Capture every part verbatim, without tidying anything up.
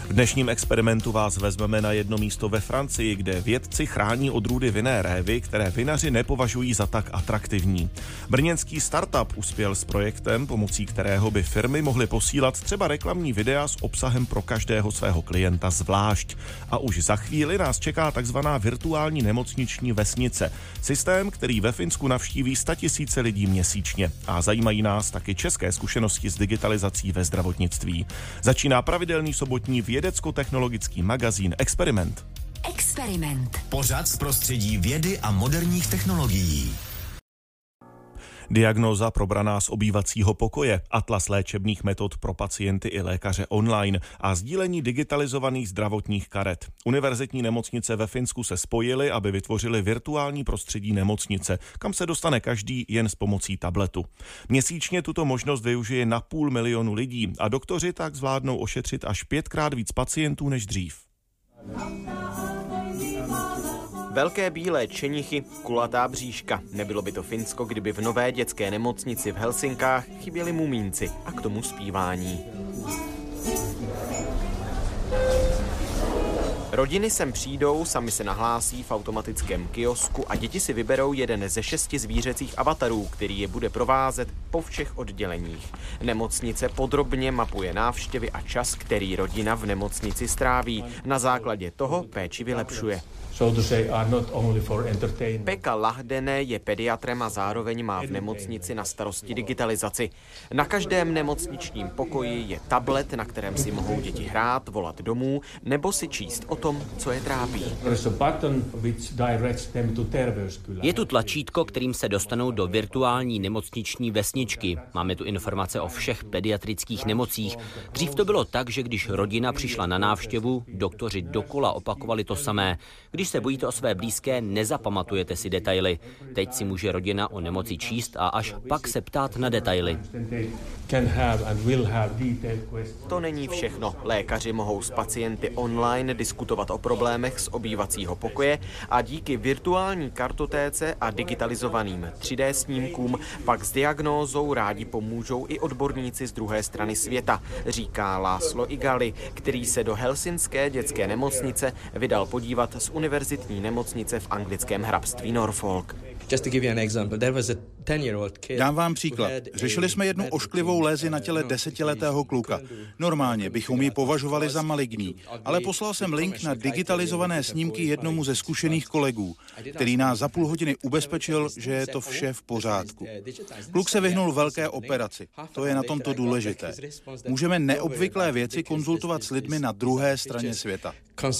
V dnešním experimentu vás vezmeme na jedno místo ve Francii, kde vědci chrání odrůdy vinné révy, které vinaři nepovažují za tak atraktivní. Brněnský startup uspěl s projektem, pomocí kterého by firmy mohly posílat třeba reklamní videa s obsahem pro každého svého klienta zvlášť. A už za chvíli nás čeká takzvaná virtuální nemocniční vesnice. Systém, který ve Finsku navštíví statisíce lidí měsíčně. A zajímají nás taky české zkušenosti s digitalizací ve zdravotnictví. Začíná pravidelný sobotní vědecko-technologický magazín Experiment. Experiment. Pořad z prostředí vědy a moderních technologií. Diagnóza probraná z obývacího pokoje, atlas léčebných metod pro pacienty i lékaře online a sdílení digitalizovaných zdravotních karet. Univerzitní nemocnice ve Finsku se spojily, aby vytvořili virtuální prostředí nemocnice, kam se dostane každý jen s pomocí tabletu. Měsíčně tuto možnost využije na půl milionu lidí a doktoři tak zvládnou ošetřit až pětkrát víc pacientů než dřív. Velké bílé čenichy, kulatá bříška. Nebylo by to Finsko, kdyby v nové dětské nemocnici v Helsinkách chyběli mumínci a k tomu zpívání. Rodiny sem přijdou, sami se nahlásí v automatickém kiosku a děti si vyberou jeden ze šesti zvířecích avatarů, který je bude provázet po všech odděleních. Nemocnice podrobně mapuje návštěvy a čas, který rodina v nemocnici stráví. Na základě toho péči vylepšuje. Pekka Lahdene je pediatrem a zároveň má v nemocnici na starosti digitalizaci. Na každém nemocničním pokoji je tablet, na kterém si mohou děti hrát, volat domů nebo si číst o tom, co je trápí. Je tu tlačítko, kterým se dostanou do virtuální nemocniční vesničky. Máme tu informace o všech pediatrických nemocích. Dřív to bylo tak, že když rodina přišla na návštěvu, doktoři dokola opakovali to samé. Když se bojíte o své blízké, nezapamatujete si detaily. Teď si může rodina o nemoci číst a až pak se ptát na detaily. To není všechno. Lékaři mohou s pacienty online diskutovat o problémech z obývacího pokoje a díky virtuální kartotéce a digitalizovaným tři dé snímkům pak s diagnózou rádi pomůžou i odborníci z druhé strany světa, říká László Igali, který se do helsinské dětské nemocnice vydal podívat z univerzitní nemocnice v anglickém hrabství Norfolk. Dám vám příklad. Řešili jsme jednu ošklivou lézi na těle desetiletého kluka. Normálně bychom ji považovali za maligní, ale poslal jsem link na digitalizované snímky jednomu ze zkušených kolegů, který nás za půl hodiny ubezpečil, že je to vše v pořádku. Kluk se vyhnul velké operaci. To je na tomto důležité. Můžeme neobvyklé věci konzultovat s lidmi na druhé straně světa.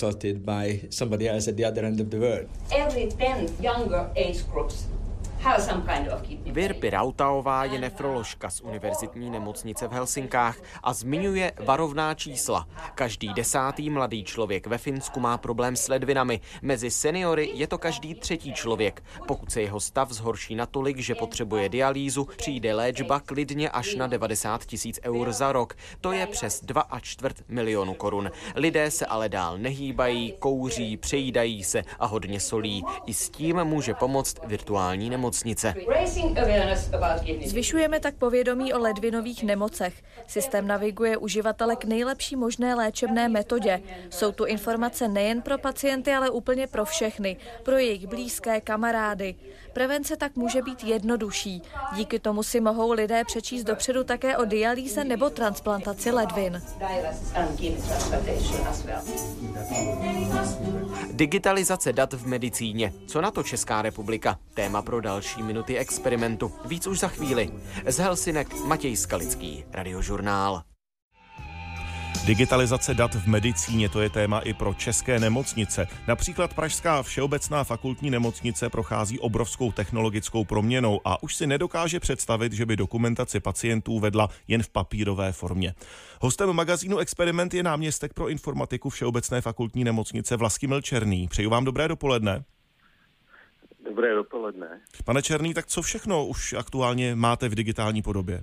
Virpi Rautaová je nefroložka z univerzitní nemocnice v Helsinkách a zmiňuje varovná čísla. Každý desátý mladý člověk ve Finsku má problém s ledvinami. Mezi seniory je to každý třetí člověk. Pokud se jeho stav zhorší natolik, že potřebuje dialýzu, přijde léčba klidně až na devadesát tisíc eur za rok. To je přes dva a čtvrt milionu korun. Lidé se ale dál nehýbají, kouří, přejídají se a hodně solí. I s tím může pomoct virtuální nemocnice. Zvyšujeme tak povědomí o ledvinových nemocech. Systém naviguje uživatele k nejlepší možné léčebné metodě. Jsou tu informace nejen pro pacienty, ale úplně pro všechny, pro jejich blízké, kamarády. Prevence tak může být jednodušší. Díky tomu si mohou lidé přečíst dopředu také o dialýze nebo transplantaci ledvin. Digitalizace dat v medicíně. Co na to Česká republika? Téma pro další minuty experimentu. Víc už za chvíli. Z Helsinek Matěj Skalický, Radiožurnál. Digitalizace dat v medicíně, to je téma i pro české nemocnice. Například Pražská všeobecná fakultní nemocnice prochází obrovskou technologickou proměnou a už si nedokáže představit, že by dokumentaci pacientů vedla jen v papírové formě. Hostem magazínu Experiment je náměstek pro informatiku Všeobecné fakultní nemocnice Vlastimil Černý. Přeju vám dobré dopoledne. Dobré dopoledne. Pane Černý, tak co všechno už aktuálně máte v digitální podobě?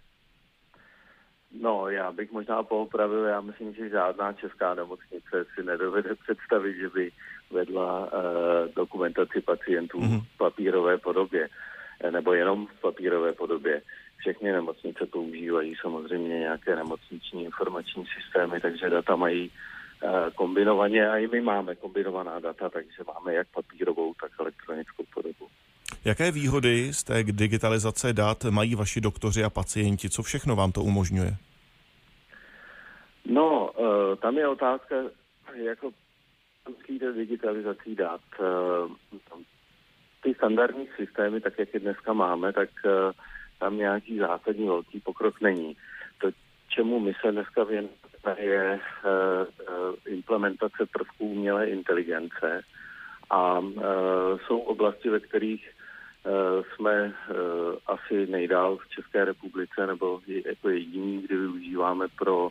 No, já bych možná poopravil, já myslím, že žádná česká nemocnice si nedovede představit, že by vedla uh, dokumentaci pacientů mm-hmm. v papírové podobě, nebo jenom v papírové podobě. všechny nemocnice používají samozřejmě nějaké nemocniční informační systémy, takže data mají kombinovaně a i my máme kombinovaná data, takže máme jak papírovou, tak elektronickou podobu. Jaké výhody z té digitalizace dat mají vaši doktoři a pacienti? Co všechno vám to umožňuje? No, tam je otázka, jako přijde digitalizací dat. Ty standardní systémy, tak jak je dneska máme, tak tam nějaký zásadní velký pokrok není. To, čemu my se dneska věnujeme, je implementace prvků umělé inteligence a jsou oblasti, ve kterých jsme asi nejdál v České republice, nebo jako jediní, kdy využíváme pro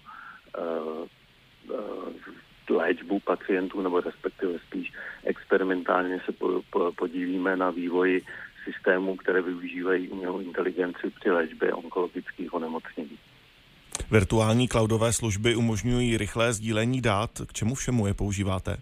léčbu pacientů, nebo respektive spíš experimentálně se podílíme na vývoji systémů, které využívají umělou inteligenci při léčbě onkologických onemocnění. Virtuální cloudové služby umožňují rychlé sdílení dat. K čemu všemu je používáte?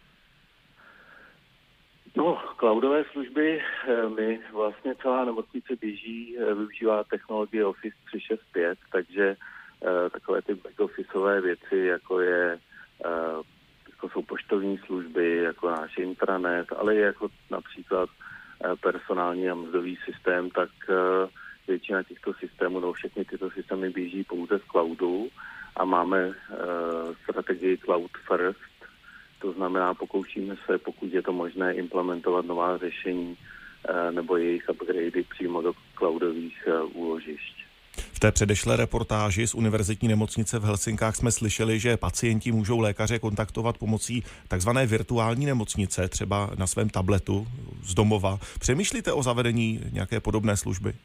No, cloudové služby, my vlastně celá nemocnice běží, využívá technologie Office tři šest pět, takže takové ty back-officeové věci, jako je jako jsou poštovní služby, jako náš intranet, ale i jako například personální a mzdový systém, tak většina těchto systémů, no všechny tyto systémy běží pouze z cloudu a máme uh, strategii cloud first, to znamená pokoušíme se, pokud je to možné, implementovat nová řešení uh, nebo jejich upgradey přímo do cloudových uh, úložišť. V té předešlé reportáži z univerzitní nemocnice v Helsinkách jsme slyšeli, že pacienti můžou lékaře kontaktovat pomocí takzvané virtuální nemocnice, třeba na svém tabletu z domova. Přemýšlíte o zavedení nějaké podobné služby?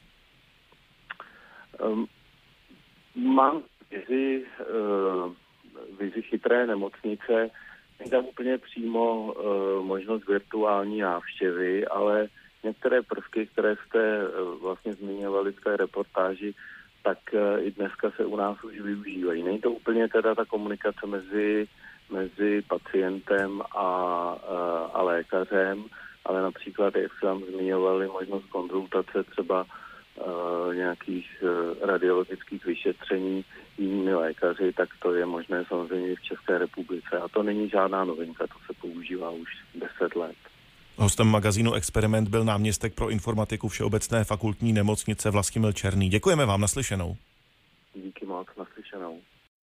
Um, mám vizi, uh, vizi chytré nemocnice, není tam úplně přímo uh, možnost virtuální návštěvy, ale některé prvky, které jste uh, vlastně zmiňovali v té reportáži, tak uh, i dneska se u nás už využívají. Není to úplně teda ta komunikace mezi, mezi pacientem a, uh, a lékařem, ale například, jak se vám zmiňovali, možnost konzultace třeba Uh, nějakých uh, radiologických vyšetření jinými lékaři, tak to je možné samozřejmě v České republice. A to není žádná novinka, to se používá už deset let. Hostem magazínu Experiment byl náměstek pro informatiku Všeobecné fakultní nemocnice Vlastimil Černý. Děkujeme vám, naslyšenou. Díky moc, naslyšenou.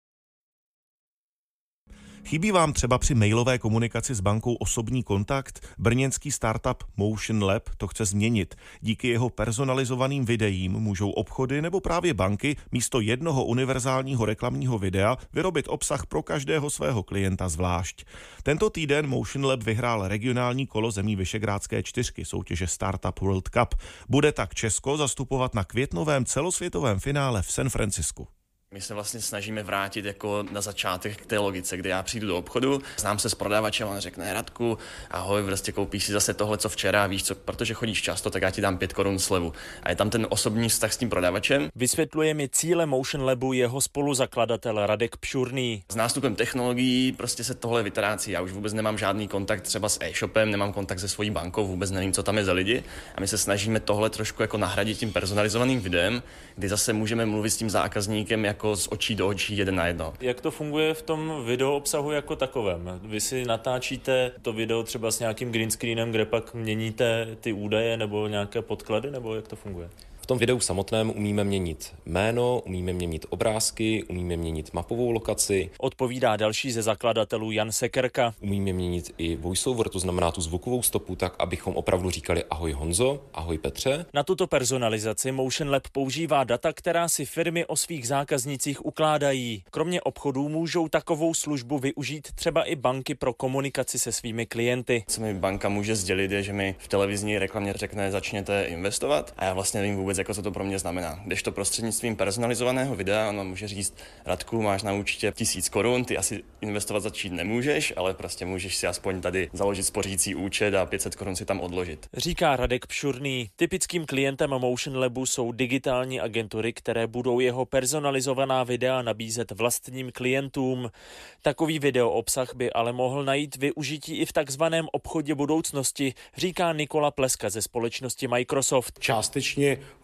Chybí vám třeba při mailové komunikaci s bankou osobní kontakt? Brněnský startup Motion Lab to chce změnit. Díky jeho personalizovaným videím můžou obchody nebo právě banky místo jednoho univerzálního reklamního videa vyrobit obsah pro každého svého klienta zvlášť. Tento týden Motion Lab vyhrál regionální kolo zemí Visegrádské čtyřky soutěže Startup World Cup. Bude tak Česko zastupovat na květnovém celosvětovém finále v San Francisku. My se vlastně snažíme vrátit jako na začátek k té logice, kde já přijdu do obchodu, znám se s prodavačem, on řekne: Radku, ahoj, prostě koupíš si zase tohle, co včera, víš co, protože chodíš často, tak já ti dám pět korun slevu. A je tam ten osobní vztah s tím prodavačem. Vysvětluje mi cíle Motion Labu jeho spoluzakladatel Radek Pšurný. S nástupem technologií prostě se tohle vytrácí. Já už vůbec nemám žádný kontakt třeba s e-shopem, nemám kontakt se svojí bankou, vůbec nevím, co tam je za lidi. A my se snažíme tohle trošku jako nahradit tím personalizovaným videem, kdy zase můžeme mluvit s tím zákazníkem jako z očí do očí, jeden na jedno. Jak to funguje v tom video obsahu jako takovém? Vy si natáčíte to video třeba s nějakým green screenem, kde pak měníte ty údaje nebo nějaké podklady, nebo jak to funguje? V tom videu samotném umíme měnit jméno, umíme měnit obrázky, umíme měnit mapovou lokaci. Odpovídá další ze zakladatelů Jan Sekerka. Umíme měnit i voiceover, to znamená tu zvukovou stopu, tak abychom opravdu říkali ahoj Honzo, ahoj Petře. Na tuto personalizaci Motion Lab používá data, která si firmy o svých zákaznicích ukládají. Kromě obchodů můžou takovou službu využít třeba i banky pro komunikaci se svými klienty. Co mi banka může sdělit, je, že mi v televizní reklamě řekne: začněte investovat, a já vlastně nevím vůbec, jako co to pro mě znamená. Když to prostřednictvím personalizovaného videa, ono může říct: Radku, máš na účtě tisíc korun, ty asi investovat začít nemůžeš, ale prostě můžeš si aspoň tady založit spořící účet a pět set korun si tam odložit. Říká Radek Pšurný. Typickým klientem Motion Labu jsou digitální agentury, které budou jeho personalizovaná videa nabízet vlastním klientům. Takový video obsah by ale mohl najít využití i v takzvaném obchodě budoucnosti, říká Nikola Pleska ze společnosti Microsoft. Částečně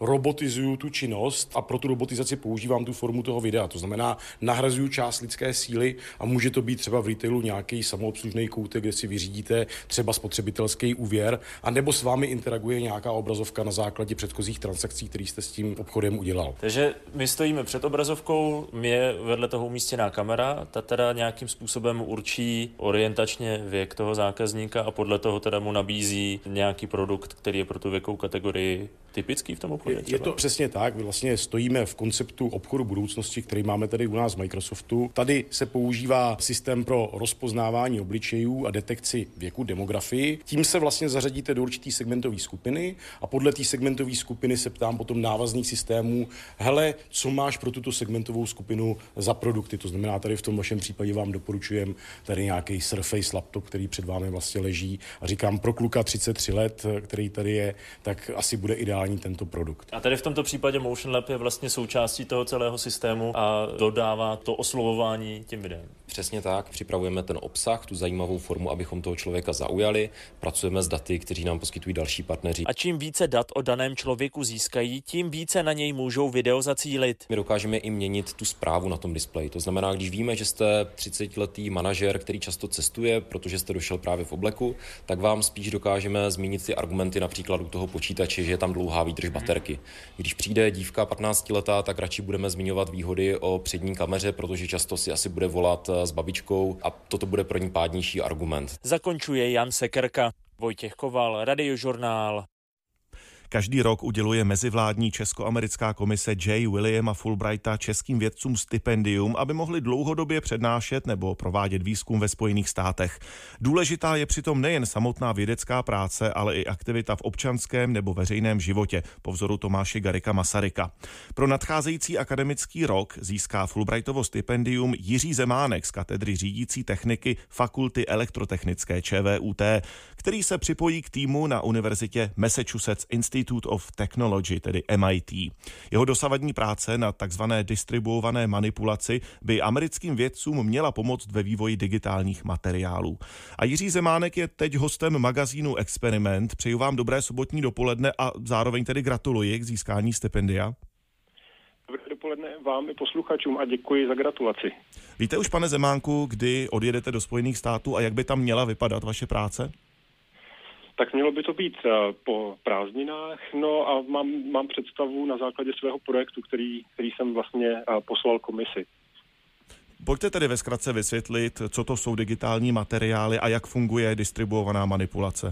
robotizuju tu činnost a pro tu robotizaci používám tu formu toho videa. To znamená, nahrazuju část lidské síly a může to být třeba v retailu nějaký samoobslužný koutek, kde si vyřídíte třeba spotřebitelský úvěr, a nebo s vámi interaguje nějaká obrazovka na základě předchozích transakcí, které jste s tím obchodem udělal. Takže my stojíme před obrazovkou, je vedle toho umístěná kamera, ta teda nějakým způsobem určí orientačně věk toho zákazníka a podle toho teda mu nabízí nějaký produkt, který je pro tu věkovou kategorii typický v tom obchodě. Je, je to přesně tak, my vlastně stojíme v konceptu obchodu budoucnosti, který máme tady u nás v Microsoftu. Tady se používá systém pro rozpoznávání obličejů a detekci věku, demografii. Tím se vlastně zařadíte do určitý segmentové skupiny a podle té segmentové skupiny se ptám potom návazných systémů, hele, co máš pro tuto segmentovou skupinu za produkty. To znamená, tady v tom vašem případě vám doporučujem tady nějaký Surface laptop, který před vámi vlastně leží, a říkám, pro kluka třicet tři let, který tady je, tak asi bude ideální tento produkt. A tady v tomto případě Motion Lab je vlastně součástí toho celého systému a dodává to oslovování tím videem. Přesně tak, připravujeme ten obsah, tu zajímavou formu, abychom toho člověka zaujali, pracujeme s daty, kteří nám poskytují další partneři. A čím více dat o daném člověku získají, tím více na něj můžou video zacílit. My dokážeme i měnit tu zprávu na tom displeji. To znamená, když víme, že jste třicetiletý manažer, který často cestuje, protože jste došel právě v obleku, tak vám spíš dokážeme zmínit ty argumenty například u toho počítače, že je tam dlouhá výdrž baterky. Když přijde dívka patnáctiletá, tak radši budeme zmiňovat výhody o přední kameře, protože často si asi bude volat s babičkou a toto bude pro ní pádnější argument. Zakončuje Jan Sekerka. Vojtěch Koval, Radiožurnál. Každý rok uděluje mezivládní česko-americká komise J. Williama Fulbrighta českým vědcům stipendium, aby mohli dlouhodobě přednášet nebo provádět výzkum ve Spojených státech. Důležitá je přitom nejen samotná vědecká práce, ale i aktivita v občanském nebo veřejném životě, po vzoru Tomáše Garrigua Masaryka. Pro nadcházející akademický rok získá Fulbrightovo stipendium Jiří Zemánek z katedry řídící techniky Fakulty elektrotechnické ČVUT, který se připojí k týmu na univerzitě Massachusetts Institute of Technology, tedy M I T. Jeho dosavadní práce na takzvané distribuované manipulaci by americkým vědcům měla pomoct ve vývoji digitálních materiálů. A Jiří Zemánek je teď hostem magazínu Experiment. Přeju vám dobré sobotní dopoledne a zároveň tedy gratuluji k získání stipendia. Dobré dopoledne vám i posluchačům a děkuji za gratulaci. Víte už, pane Zemánku, kdy odjedete do Spojených států a jak by tam měla vypadat vaše práce? Tak mělo by to být po prázdninách, no a mám, mám představu na základě svého projektu, který, který jsem vlastně poslal komisi. Pojďte tedy ve zkratce vysvětlit, co to jsou digitální materiály a jak funguje distribuovaná manipulace.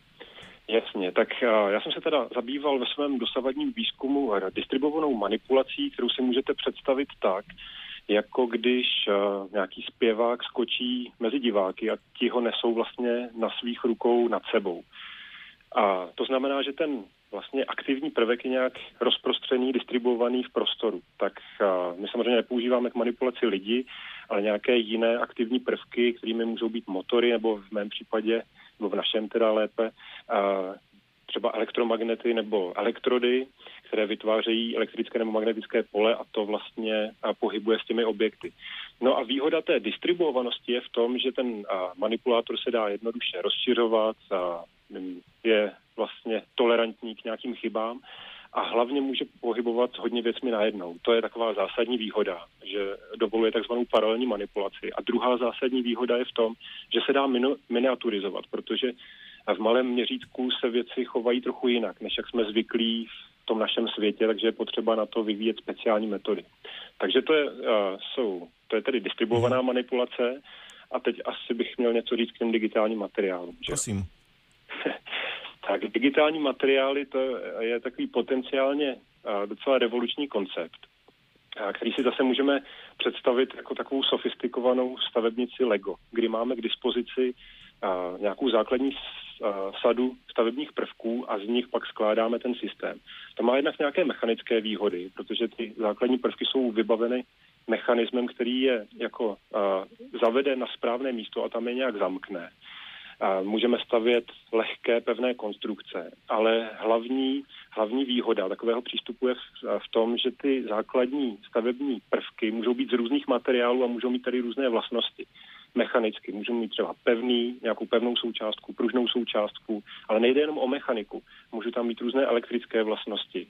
Jasně, tak já jsem se teda zabýval ve svém dosavadním výzkumu distribuovanou manipulací, kterou si můžete představit tak, jako když uh, nějaký zpěvák skočí mezi diváky a ti ho nesou vlastně na svých rukou nad sebou. A to znamená, že ten vlastně aktivní prvek je nějak rozprostřený, distribuovaný v prostoru. Tak uh, my samozřejmě nepoužíváme k manipulaci lidi, ale nějaké jiné aktivní prvky, kterými můžou být motory, nebo v mém případě, nebo v našem teda lépe, uh, třeba elektromagnety nebo elektrody, které vytvářejí elektrické nebo magnetické pole a to vlastně pohybuje s těmi objekty. No a výhoda té distribuovanosti je v tom, že ten manipulátor se dá jednoduše rozšiřovat, a je vlastně tolerantní k nějakým chybám a hlavně může pohybovat s hodně věcmi najednou. To je taková zásadní výhoda, že dovoluje takzvanou paralelní manipulaci. A druhá zásadní výhoda je v tom, že se dá minu- miniaturizovat, protože v malém měřítku se věci chovají trochu jinak, než jak jsme zvyklí v tom našem světě, takže je potřeba na to vyvíjet speciální metody. Takže to je, uh, jsou, to je tedy distribuovaná mm. manipulace a teď asi bych měl něco říct k těm digitálním materiálům. Že? Prosím. Tak digitální materiály, to je takový potenciálně uh, docela revoluční koncept, uh, který si zase můžeme představit jako takovou sofistikovanou stavebnici Lego, kdy máme k dispozici uh, nějakou základní sadu stavebních prvků a z nich pak skládáme ten systém. To má jednak nějaké mechanické výhody, protože ty základní prvky jsou vybaveny mechanismem, který je jako uh, zavede na správné místo a tam je nějak zamkne. Uh, můžeme stavět lehké, pevné konstrukce, ale hlavní, hlavní výhoda takového přístupu je v, v tom, že ty základní stavební prvky můžou být z různých materiálů a můžou mít tady různé vlastnosti. Mechanicky. Můžou mít třeba pevný, nějakou pevnou součástku, pružnou součástku, ale nejde jenom o mechaniku. Můžu tam mít různé elektrické vlastnosti.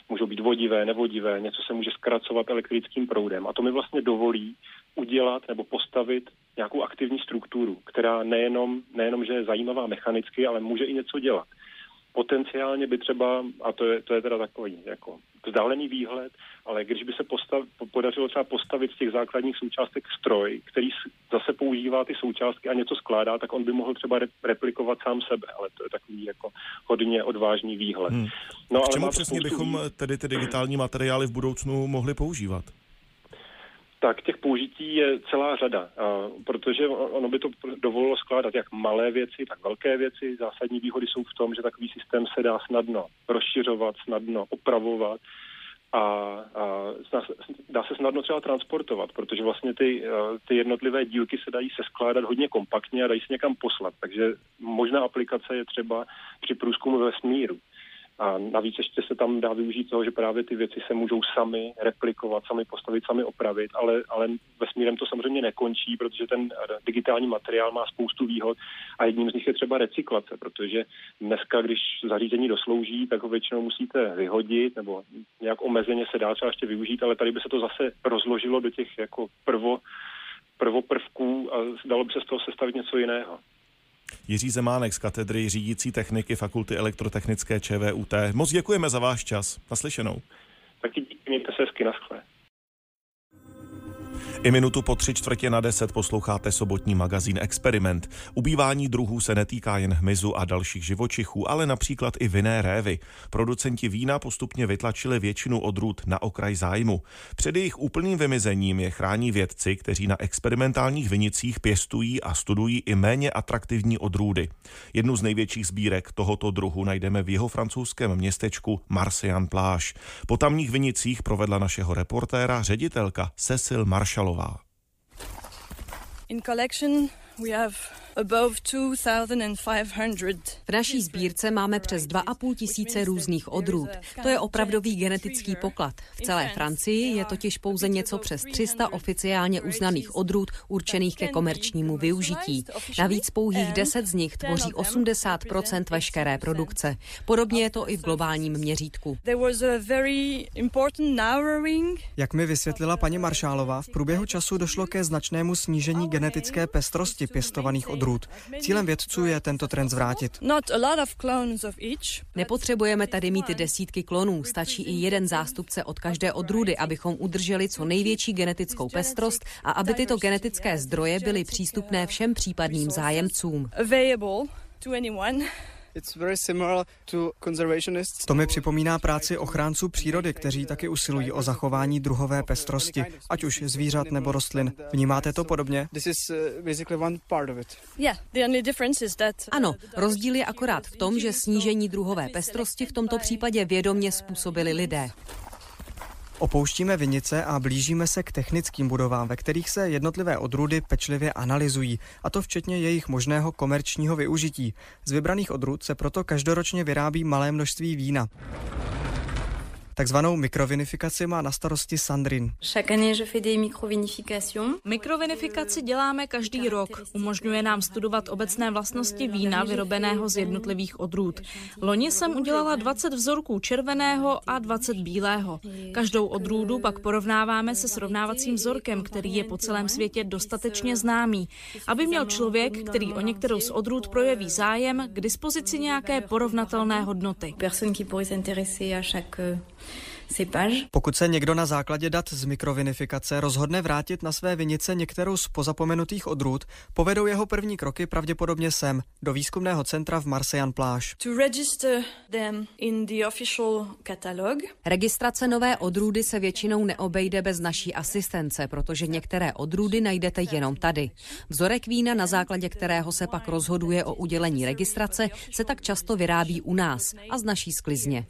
můžou být vodivé, nevodivé, něco se může zkracovat elektrickým proudem a to mi vlastně dovolí udělat nebo postavit nějakou aktivní strukturu, která nejenom, nejenom že je zajímavá mechanicky, ale může i něco dělat. Potenciálně by třeba, a to je, to je teda takový jako vzdálený výhled, ale když by se postav, podařilo třeba postavit z těch základních součástek stroj, který zase používá ty součástky a něco skládá, tak on by mohl třeba replikovat sám sebe, ale to je takový jako hodně odvážný výhled. Hmm. No, k čemu přesně bychom tedy ty digitální materiály v budoucnu mohli používat? Tak těch použití je celá řada, protože ono by to dovolilo skládat jak malé věci, tak velké věci. Zásadní výhody jsou v tom, že takový systém se dá snadno rozšiřovat, snadno opravovat a, a dá se snadno třeba transportovat, protože vlastně ty, ty jednotlivé dílky se dají seskládat hodně kompaktně a dají se někam poslat. Takže možná aplikace je třeba při průzkumu vesmíru. A navíc ještě se tam dá využít toho, že právě ty věci se můžou sami replikovat, sami postavit, sami opravit, ale, ale vesmírem to samozřejmě nekončí, protože ten digitální materiál má spoustu výhod a jedním z nich je třeba recyklace, protože dneska, když zařízení doslouží, tak ho většinou musíte vyhodit nebo nějak omezeně se dá třeba ještě využít, ale tady by se to zase rozložilo do těch jako prvo, prvoprvků a dalo by se z toho sestavit něco jiného. Jiří Zemánek z katedry řídící techniky Fakulty elektrotechnické ČVUT. Moc děkujeme za váš čas. Naslyšenou. Taky díky, mějte se hezky, naschle. I minutu po tři čtvrtě na deset posloucháte sobotní magazín Experiment. Ubývání druhů se netýká jen hmyzu a dalších živočichů, ale například i vinné révy. Producenti vína postupně vytlačili většinu odrůd na okraj zájmu. Před jejich úplným vymizením je chrání vědci, kteří na experimentálních vinicích pěstují a studují i méně atraktivní odrůdy. Jednu z největších sbírek tohoto druhu najdeme v jihovrancouzském městečku Marseille-Plage. Po tamních vinicích provedla našeho reportéra ředitelka Cécile Maršalová. In collection we have above two thousand five hundred. V naší sbírce máme přes dva a půl tisíce různých odrůd. To je opravdový genetický poklad. V celé Francii je totiž pouze něco přes tři sta oficiálně uznaných odrůd určených ke komerčnímu využití. Navíc pouhých deset z nich tvoří osmdesát procent veškeré produkce. Podobně je to i v globálním měřítku. Jak mi vysvětlila paní Maršálová, v průběhu času došlo ke značnému snížení genetické pestrosti pěstovaných odrůd. Cílem vědců je tento trend zvrátit. Nepotřebujeme tady mít desítky klonů, stačí i jeden zástupce od každé odrůdy, abychom udrželi co největší genetickou pestrost a aby tyto genetické zdroje byly přístupné všem případným zájemcům. To mi připomíná práci ochránců přírody, kteří taky usilují o zachování druhové pestrosti, ať už zvířat nebo rostlin. Vnímáte to podobně? Ano, rozdíl je akorát v tom, že snížení druhové pestrosti v tomto případě vědomě způsobili lidé. Opouštíme vinice a blížíme se k technickým budovám, ve kterých se jednotlivé odrůdy pečlivě analyzují, a to včetně jejich možného komerčního využití. Z vybraných odrůd se proto každoročně vyrábí malé množství vína. Takzvanou mikrovinifikaci má na starosti Sandrine. Mikrovinifikaci děláme každý rok. Umožňuje nám studovat obecné vlastnosti vína vyrobeného z jednotlivých odrůd. Loni jsem udělala dvacet vzorků červeného a dvacet bílého. Každou odrůdu pak porovnáváme se srovnávacím vzorkem, který je po celém světě dostatečně známý, aby měl člověk, který o některou z odrůd projeví zájem, k dispozici nějaké porovnatelné hodnoty. Pokud se někdo na základě dat z mikrovinifikace rozhodne vrátit na své vinice některou z pozapomenutých odrůd, povedou jeho první kroky pravděpodobně sem, do výzkumného centra v Marseille-Plage. Registrace nové odrůdy se většinou neobejde bez naší asistence, protože některé odrůdy najdete jenom tady. Vzorek vína, na základě kterého se pak rozhoduje o udělení registrace, se tak často vyrábí u nás a z naší sklizně.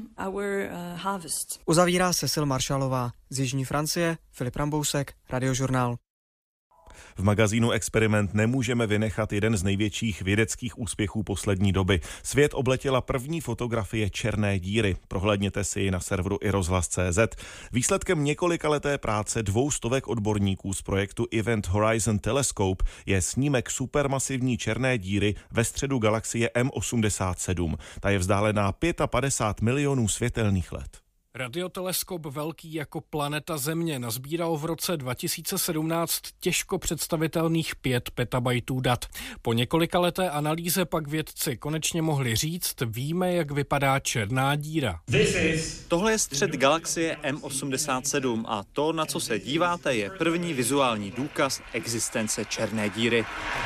Uzavírá Cécile Maršalová. Z jižní Francie Filip Rambousek, Radiožurnál. V magazínu Experiment nemůžeme vynechat jeden z největších vědeckých úspěchů poslední doby. Svět obletěla první fotografie černé díry. Prohlédněte si ji na serveru i rozhlas tečka cé zet. Výsledkem několikaleté práce dvou stovek odborníků z projektu Event Horizon Telescope je snímek supermasivní černé díry ve středu galaxie M osmdesát sedm. Ta je vzdálená padesát pět milionů světelných let. Radioteleskop velký jako planeta Země nazbíral v roce dva tisíce sedmnáct těžko představitelných pět petabajtů dat. Po několika leté analýze pak vědci konečně mohli říct, víme, jak vypadá černá díra. Tohle je střed galaxie M osmdesát sedm a to, na co se díváte, je první vizuální důkaz existence černé díry.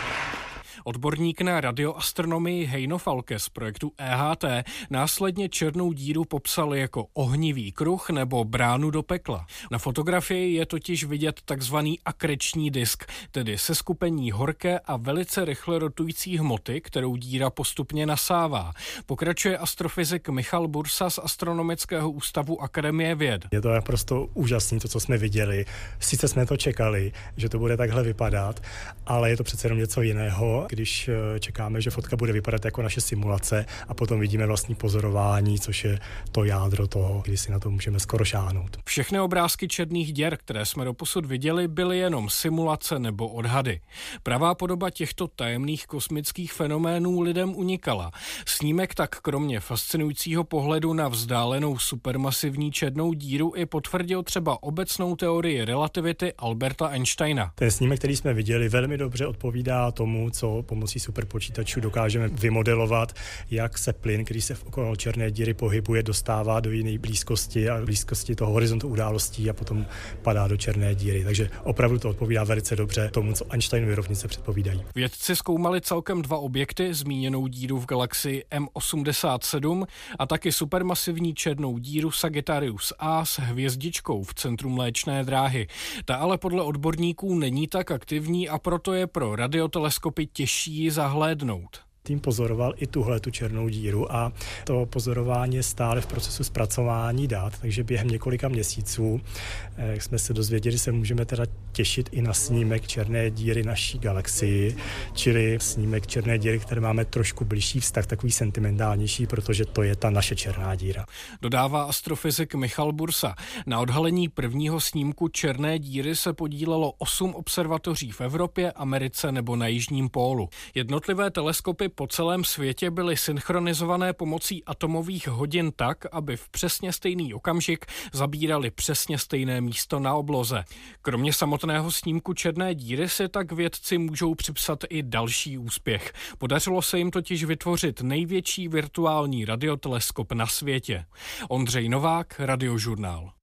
Odborník na radioastronomii Heino Falke z projektu E H T následně černou díru popsal jako ohnivý kruh nebo bránu do pekla. Na fotografii je totiž vidět takzvaný akreční disk, tedy seskupení horké a velice rychle rotující hmoty, kterou díra postupně nasává. Pokračuje astrofyzik Michal Bursa z Astronomického ústavu Akademie věd. Je to naprosto úžasné, to, co jsme viděli. Sice jsme to čekali, že to bude takhle vypadat, ale je to přece jenom něco jiného, když čekáme, že fotka bude vypadat jako naše simulace a potom vidíme vlastní pozorování, což je to jádro toho, kdy si na to můžeme skoro šáhnout. Všechny obrázky černých děr, které jsme doposud viděli, byly jenom simulace nebo odhady. Pravá podoba těchto tajemných kosmických fenoménů lidem unikala. Snímek tak kromě fascinujícího pohledu na vzdálenou supermasivní černou díru i potvrdil třeba obecnou teorii relativity Alberta Einsteina. Ten snímek, který jsme viděli, velmi dobře odpovídá tomu, co pomocí superpočítačů dokážeme vymodelovat, jak se plyn, který se okolo černé díry pohybuje, dostává do jiné blízkosti a blízkosti toho horizontu událostí a potom padá do černé díry. Takže opravdu to odpovídá velice dobře tomu, co Einsteinovy rovnice předpovídají. Vědci zkoumali celkem dva objekty, zmíněnou díru v galaxii M osmdesát sedm a taky supermasivní černou díru Sagittarius A s hvězdičkou v centru Mléčné dráhy. Ta ale podle odborníků není tak aktivní a proto je pro radioteleskopy těžší ji zahlédnout. Tým pozoroval i tuhle tu černou díru a to pozorování je stále v procesu zpracování dat, takže během několika měsíců, jak jsme se dozvěděli, se můžeme teda těšit i na snímek černé díry naší galaxii, čili snímek černé díry, které máme trošku bližší vztah, takový sentimentálnější, protože to je ta naše černá díra. Dodává astrofyzik Michal Bursa. Na odhalení prvního snímku černé díry se podílelo osm observatoří v Evropě, Americe nebo na Jižním pólu. Jednotlivé teleskopy po celém světě byly synchronizované pomocí atomových hodin tak, aby v přesně stejný okamžik zabírali přesně stejné místo na obloze. Kromě samotného snímku černé díry si tak vědci můžou připsat i další úspěch. Podařilo se jim totiž vytvořit největší virtuální radioteleskop na světě. Ondřej Novák, Radiožurnál.